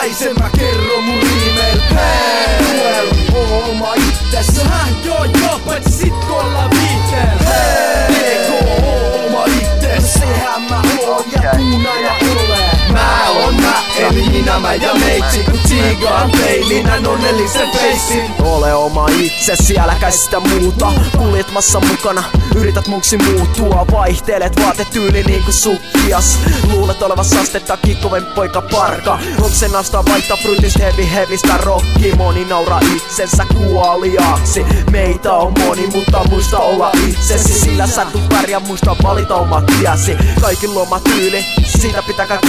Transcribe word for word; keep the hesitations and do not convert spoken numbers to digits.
naisen mä kerron mun riimeil. Hei! Oo oma itses. No häh joo joo, paitsi sit kun ollaan viiteel. Hei! E K oo oma itses. No sehän mä oon ja tuun aina olee. Mä oon mä, eli minä mä ja meitsi. Kun tiigaan peilin, onnellisen feissin. Ole oma itsesi, äläkä sitä muuta. Kuljetmassa mukana, yrität muksi muuttua. Vaihtelet vaatetyyli niinku sukkias. Luulet olevas astetta kikkoven poika parka. Onks se nastaa vaihtaa fruitista heavy heavistä rocki. Moni nauraa itsensä kuoliaaksi. Meitä on moni, mutta muista olla itsesi. Sillä sä tuut pärjää, muista valita omat tiesi. Kaikilla oma tyyli, siitä pitää